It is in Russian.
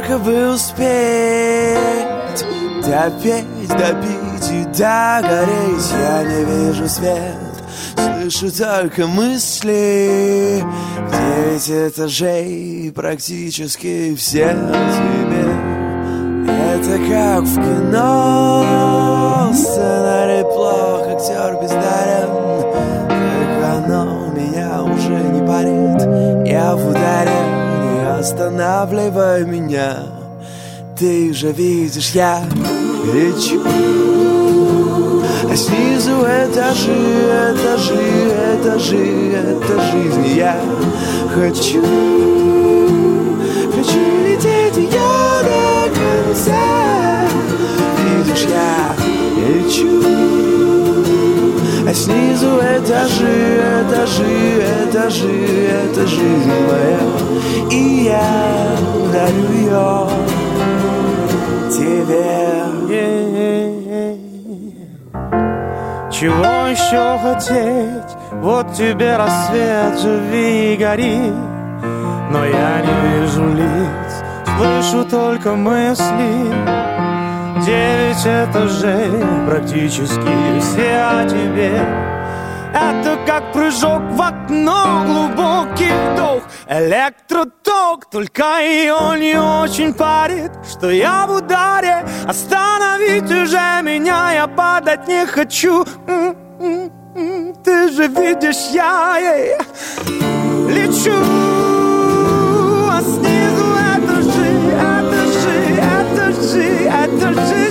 только бы успеть допеть, допить и догореть. Я не вижу свет, слышу только мысли. 9 этажей, практически все тебе. Это как в кино. Сценарий плох, актер бездарен. Только оно меня уже не парит. Я в ударе, не останавливай меня. Ты же видишь, я лечу. А снизу этажи, этажи, этажи, это жизнь. Я хочу лететь я до конца. Видишь, я лечу. А снизу этажи, этажи, этажи, это жизнь моя. И я дарю ее тебе. Чего еще хотеть? Вот тебе рассвет, живи и гори. Но я не вижу лиц, слышу только мысли. 9 этажей, практически все о тебе. Это как прыжок в окно, глубокий вдох, электроток. Только ее не очень парит, что я в ударе. Остановить уже меня, я падать не хочу. Ты же видишь, я лечу. А снизу этажи, этажи, этажи, этажи.